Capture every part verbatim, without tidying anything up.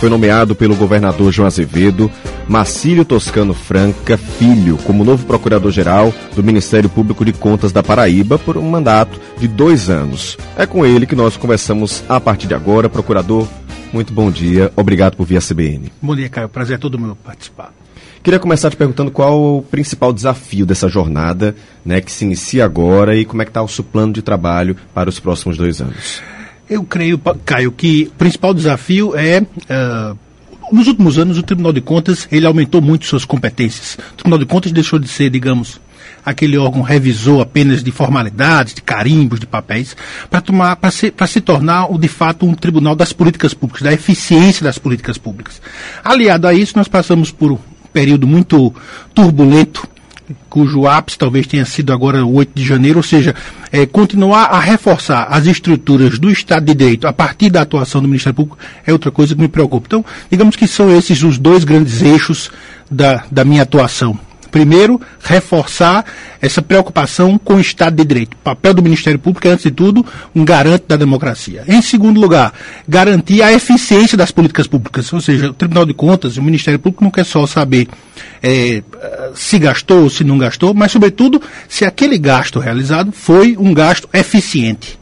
foi nomeado pelo governador João Azevedo Marcílio Toscano Franca Filho como novo procurador-geral do Ministério Público de Contas da Paraíba por um mandato de dois anos. É com ele que nós conversamos a partir de agora. Procurador, muito bom dia. Obrigado por vir à C B N. Bom dia, Caio. Prazer é todo meu participar. Queria começar te perguntando qual o principal desafio dessa jornada, né, que se inicia agora, e como é que está o seu plano de trabalho para os próximos dois anos. Eu creio, Caio, que o principal desafio é... Uh, nos últimos anos, o Tribunal de Contas ele aumentou muito suas competências. O Tribunal de Contas deixou de ser, digamos, aquele órgão revisor apenas de formalidades, de carimbos, de papéis, para tomar, para se, para se tornar, de fato, um tribunal das políticas públicas, da eficiência das políticas públicas. Aliado a isso, nós passamos por um período muito turbulento, cujo ápice talvez tenha sido agora o oito de janeiro, ou seja, é, continuar a reforçar as estruturas do Estado de Direito a partir da atuação do Ministério Público é outra coisa que me preocupa. Então, digamos que são esses os dois grandes eixos da, da minha atuação. Primeiro, reforçar essa preocupação com o Estado de Direito. O papel do Ministério Público é, antes de tudo, um garante da democracia. Em segundo lugar, garantir a eficiência das políticas públicas. Ou seja, o Tribunal de Contas, o Ministério Público não quer só saber é, se gastou ou se não gastou, mas, sobretudo, se aquele gasto realizado foi um gasto eficiente.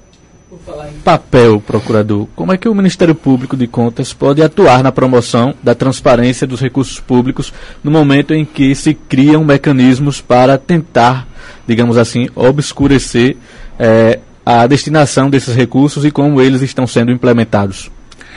Papel, procurador, como é que o Ministério Público de Contas pode atuar na promoção da transparência dos recursos públicos no momento em que se criam mecanismos para tentar, digamos assim, obscurecer eh, a destinação desses recursos e como eles estão sendo implementados?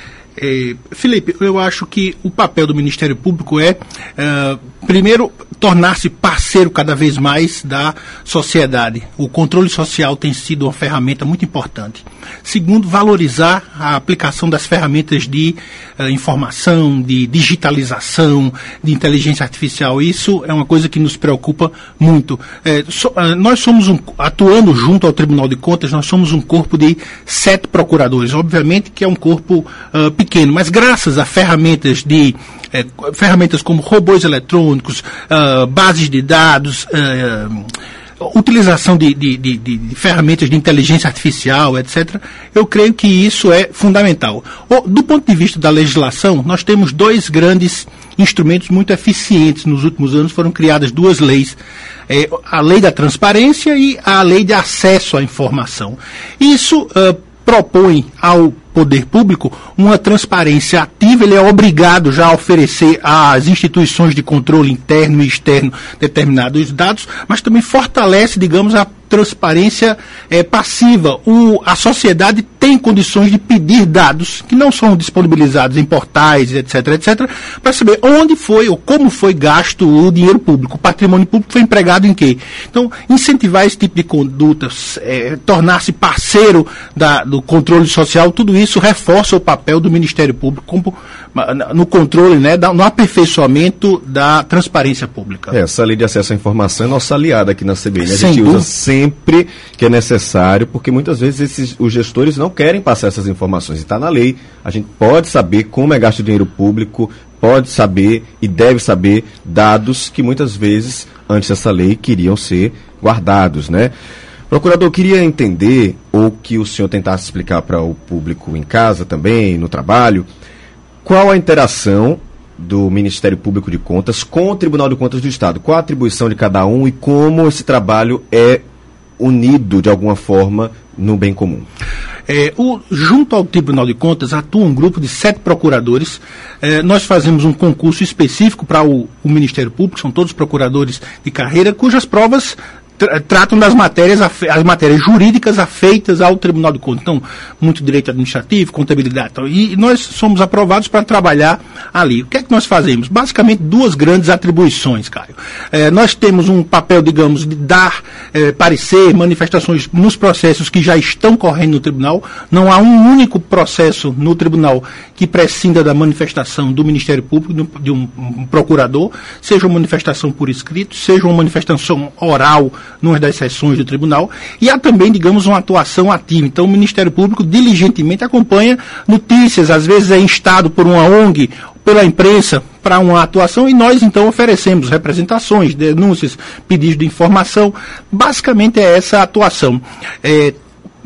É, Felipe, eu acho que o papel do Ministério Público é, uh, primeiro, tornar-se parceiro cada vez mais da sociedade. O controle social tem sido uma ferramenta muito importante. Segundo, valorizar a aplicação das ferramentas de uh, informação, de digitalização, de inteligência artificial. Isso é uma coisa que nos preocupa muito. É, so, uh, nós somos, um, atuando junto ao Tribunal de Contas, nós somos um corpo de sete procuradores. Obviamente que é um corpo uh, pequeno, mas graças a ferramentas de eh, ferramentas como robôs eletrônicos, uh, bases de dados, uh, utilização de, de, de, de ferramentas de inteligência artificial, etcétera, eu creio que isso é fundamental. O, do ponto de vista da legislação, nós temos dois grandes instrumentos muito eficientes. Nos últimos anos foram criadas duas leis, eh, a lei da transparência e a lei de acesso à informação. Isso uh, propõe ao poder público uma transparência ativa. Ele é obrigado já a oferecer às instituições de controle interno e externo determinados dados, mas também fortalece, digamos, a transparência é, passiva. O, a sociedade tem condições de pedir dados que não são disponibilizados em portais, etc, etcétera, para saber onde foi ou como foi gasto o dinheiro público. O patrimônio público foi empregado em quê? Então, incentivar esse tipo de condutas, é, tornar-se parceiro da, do controle social, tudo isso reforça o papel do Ministério Público como, no controle, né, da, no aperfeiçoamento da transparência pública. É, essa lei de acesso à informação é nossa aliada aqui na C B N. A gente usa sempre que é necessário, porque muitas vezes esses, os gestores não querem passar essas informações. E está na lei, a gente pode saber como é gasto o dinheiro público, pode saber e deve saber dados que muitas vezes, antes dessa lei, queriam ser guardados, né? Procurador, eu queria entender, ou que o senhor tentasse explicar para o público em casa também, no trabalho, qual a interação do Ministério Público de Contas com o Tribunal de Contas do Estado, qual a atribuição de cada um e como esse trabalho é unido, de alguma forma, no bem comum. É, o, junto ao Tribunal de Contas atua um grupo de sete procuradores. É, nós fazemos um concurso específico para o, o Ministério Público, são todos procuradores de carreira, cujas provas tra- tratam das matérias, afe- as matérias jurídicas afeitas ao Tribunal de Contas. Então, muito direito administrativo, contabilidade. Então, e, e nós somos aprovados para trabalhar ali. O que é que nós fazemos? Basicamente, duas grandes atribuições, Caio. É, nós temos um papel, digamos, de dar é, parecer, manifestações nos processos que já estão correndo no tribunal. Não há um único processo no tribunal que prescinda da manifestação do Ministério Público, de um, um procurador, seja uma manifestação por escrito, seja uma manifestação oral numa das sessões do tribunal, e há também, digamos, uma atuação ativa. Então, o Ministério Público diligentemente acompanha notícias, às vezes é instado por uma O N G, pela imprensa, para uma atuação, e nós, então, oferecemos representações, denúncias, pedidos de informação. Basicamente é essa a atuação. É,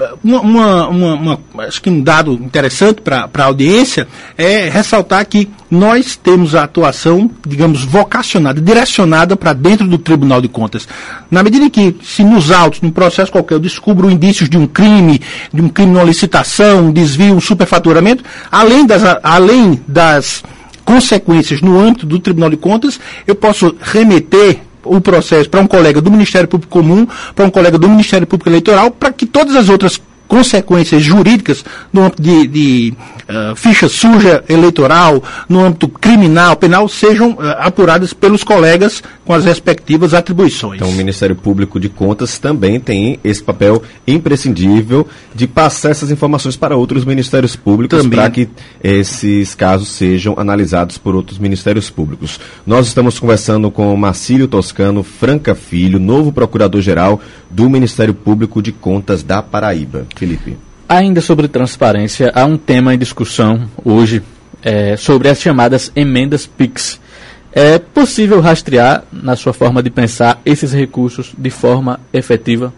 uma, uma, uma, uma, acho que um dado interessante para a audiência é ressaltar que nós temos a atuação, digamos, vocacionada, direcionada para dentro do Tribunal de Contas. Na medida em que, se nos autos, num processo qualquer, eu descubro indícios de um crime, de um crime, uma licitação, um desvio, um superfaturamento, além das, além das consequências no âmbito do Tribunal de Contas, eu posso remeter o processo para um colega do Ministério Público Comum, para um colega do Ministério Público Eleitoral, para que todas as outras consequências jurídicas no âmbito de, de uh, ficha suja eleitoral, no âmbito criminal, penal, sejam uh, apuradas pelos colegas com as respectivas atribuições. Então o Ministério Público de Contas também tem esse papel imprescindível de passar essas informações para outros ministérios públicos para que esses casos sejam analisados por outros ministérios públicos. Nós estamos conversando com o Marcílio Toscano Franca Filho, novo Procurador-Geral do Ministério Público de Contas da Paraíba. Felipe. Ainda sobre transparência, há um tema em discussão hoje é, sobre as chamadas emendas PIX. É possível rastrear, na sua forma de pensar, esses recursos de forma efetiva?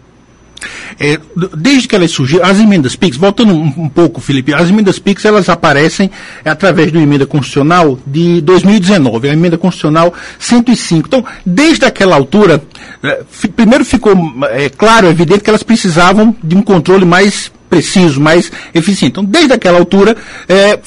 É, desde que elas surgiram, as emendas PIX, voltando um, um pouco, Felipe, as emendas PIX, elas aparecem através de uma emenda constitucional de dois mil e dezenove, a emenda constitucional cento e cinco. Então, desde aquela altura, é, f- primeiro ficou é, claro, evidente que elas precisavam de um controle mais preciso, mais eficiente. Então, desde aquela altura, é,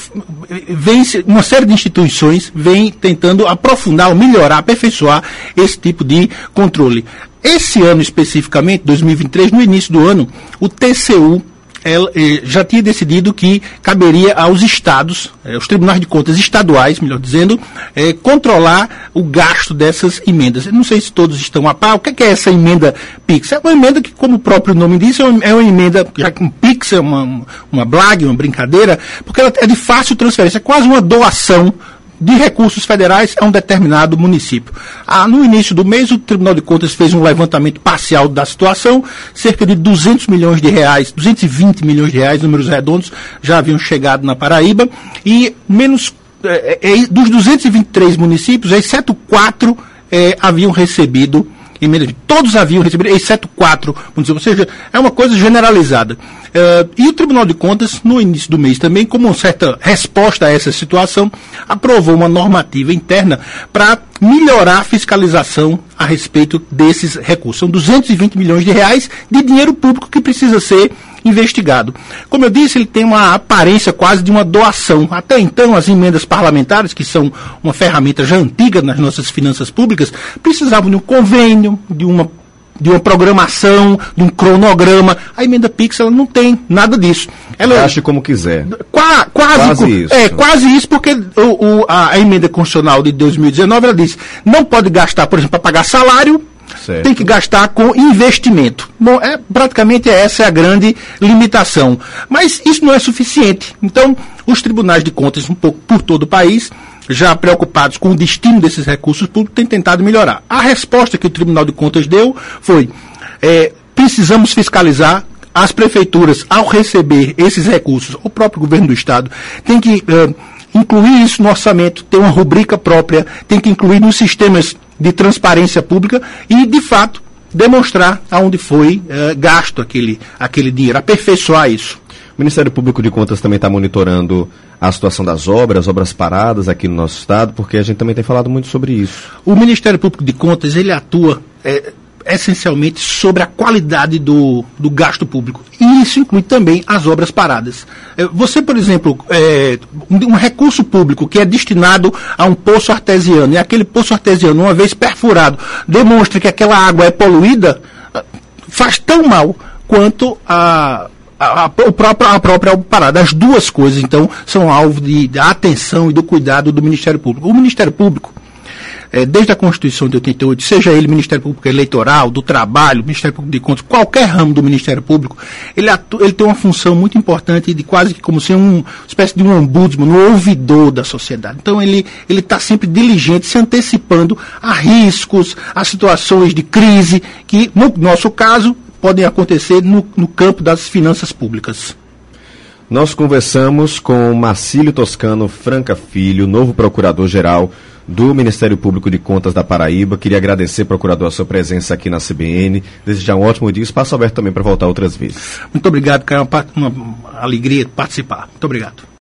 vem uma série de instituições vem tentando aprofundar, melhorar, aperfeiçoar esse tipo de controle. Esse ano especificamente, dois mil e vinte e três, no início do ano, o T C U ela, eh, já tinha decidido que caberia aos estados, eh, os tribunais de contas estaduais, melhor dizendo, eh, controlar o gasto dessas emendas. Eu não sei se todos estão a par. O que é, que é essa emenda PIX? É uma emenda que, como o próprio nome diz, é uma, é uma emenda, já que um PIX é uma, uma blague, uma brincadeira, porque ela é de fácil transferência, é quase uma doação de recursos federais a um determinado município. Ah, no início do mês, o Tribunal de Contas fez um levantamento parcial da situação, cerca de duzentos milhões de reais, duzentos e vinte milhões de reais, números redondos, já haviam chegado na Paraíba, e menos, é, é, dos duzentos e vinte e três municípios, exceto quatro é, haviam recebido emenda, todos haviam recebido, exceto quatro municípios, ou seja, é uma coisa generalizada. Uh, e o Tribunal de Contas, no início do mês também, como uma certa resposta a essa situação, aprovou uma normativa interna para melhorar a fiscalização a respeito desses recursos. São duzentos e vinte milhões de reais de dinheiro público que precisa ser investigado. Como eu disse, ele tem uma aparência quase de uma doação. Até então, as emendas parlamentares, que são uma ferramenta já antiga nas nossas finanças públicas, precisavam de um convênio, de uma, de uma programação, de um cronograma. A emenda PIX, ela não tem nada disso. Ela ache como quiser. Qua, quase, quase isso. É, quase isso, porque o, o, a, a emenda constitucional de dois mil e dezenove, ela diz, não pode gastar, por exemplo, para pagar salário, certo. Tem que gastar com investimento. Bom, é, praticamente essa é a grande limitação. Mas isso não é suficiente. Então, os tribunais de contas, um pouco por todo o país, já preocupados com o destino desses recursos públicos, têm tentado melhorar. A resposta que o Tribunal de Contas deu foi, é, precisamos fiscalizar as prefeituras, ao receber esses recursos, o próprio governo do Estado, tem que uh, incluir isso no orçamento, ter uma rubrica própria, tem que incluir nos sistemas de transparência pública e, de fato, demonstrar aonde foi uh, gasto aquele, aquele dinheiro, aperfeiçoar isso. O Ministério Público de Contas também está monitorando a situação das obras, obras paradas aqui no nosso estado, porque a gente também tem falado muito sobre isso. O Ministério Público de Contas, ele atua é, essencialmente sobre a qualidade do, do gasto público. E isso inclui também as obras paradas. É, você, por exemplo, é, um, um recurso público que é destinado a um poço artesiano, e aquele poço artesiano, uma vez perfurado, demonstra que aquela água é poluída, faz tão mal quanto a... A, a, o próprio, a própria parada. As duas coisas, então, são alvo de, da atenção e do cuidado do Ministério Público. O Ministério Público, é, desde a Constituição de oitenta e oito, seja ele Ministério Público Eleitoral, do Trabalho, Ministério Público de Contas, qualquer ramo do Ministério Público, ele, atua, ele tem uma função muito importante de quase que como ser um, uma espécie de um ombudsman, um ouvidor da sociedade. Então, ele está sempre diligente, se antecipando a riscos, a situações de crise, que, no nosso caso, podem acontecer no, no campo das finanças públicas. Nós conversamos com Marcílio Toscano Franca Filho, novo Procurador-Geral do Ministério Público de Contas da Paraíba. Queria agradecer, procurador, a sua presença aqui na C B N, desejar um ótimo dia, espaço aberto também para voltar outras vezes. Muito obrigado, Caio, é uma, uma alegria participar. Muito obrigado.